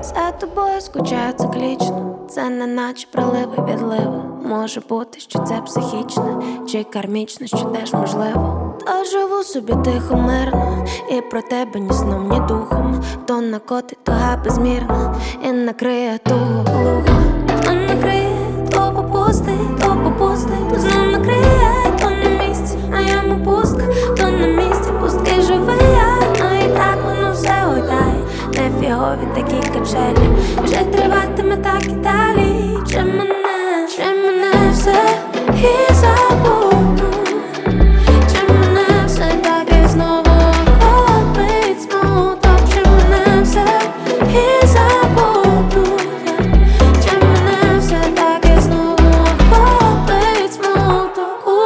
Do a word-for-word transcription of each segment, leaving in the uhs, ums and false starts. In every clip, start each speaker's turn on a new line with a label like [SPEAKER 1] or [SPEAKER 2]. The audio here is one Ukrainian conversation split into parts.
[SPEAKER 1] За тобою скучаю циклічно, це не наче приливи відливи. Може бути, що це психічне чи кармічне, що теж можливо. Та живу собі тихо, мирно, і про тебе ні сном, ні духом. То накотить туга безмірна і накриє туго глухо. То накриє, то попустить, то попустить, то знов накриє, то на місці, а йому пустка, то на місці, пустки живий я. Ну і так воно все гойдає, не фігові такі качелі. Чи триватиме так і далі, чи мене, чи мене все і забуду, чи мене все так і знову робить смуток, чи мене все і забуду, чи мене все так і знову робить смуток.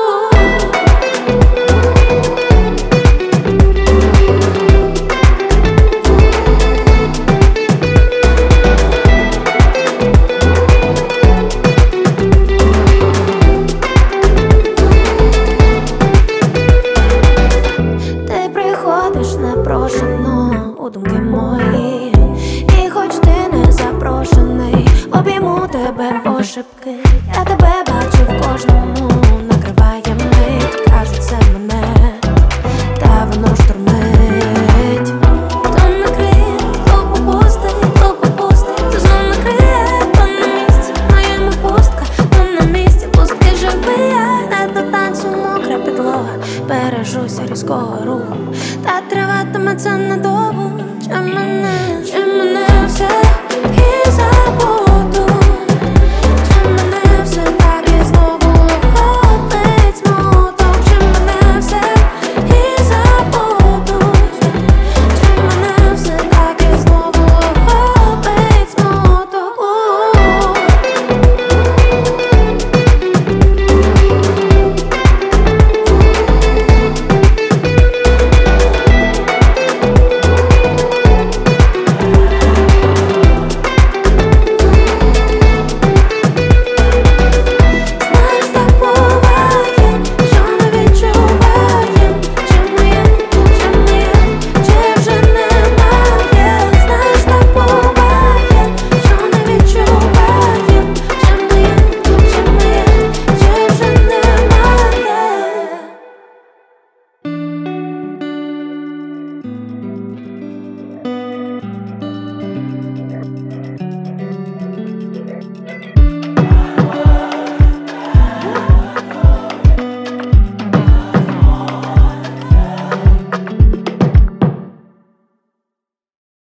[SPEAKER 1] Ти приходиш непрошено у думки мої, і хоч ти не запрошений, обійму тебе пошепки. Я тебе бачу в кожному, накриває мить, кажуть, це мене, та воно штормить. То накриє, то попустить, то попустить, то знов накриє, то на місці, моєму пустка, то на місці, пустки живий я. Не до танцю мокра підлога, бережуся різкого руху, та триватиме це недовго. Чи мене, чи мене